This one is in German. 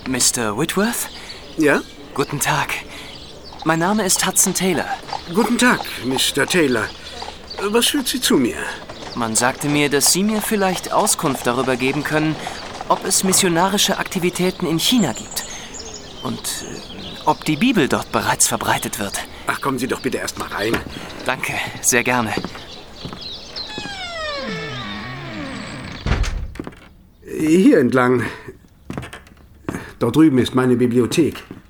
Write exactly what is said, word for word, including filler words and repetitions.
Mister Whitworth? Ja? Guten Tag. Mein Name ist Hudson Taylor. Guten Tag, Mister Taylor. Was führt Sie zu mir? Man sagte mir, dass Sie mir vielleicht Auskunft darüber geben können, ob es missionarische Aktivitäten in China gibt. Und äh, ob die Bibel dort bereits verbreitet wird. Ach, kommen Sie doch bitte erst mal rein. Danke, sehr gerne. Hier entlang. Dort drüben ist meine Bibliothek.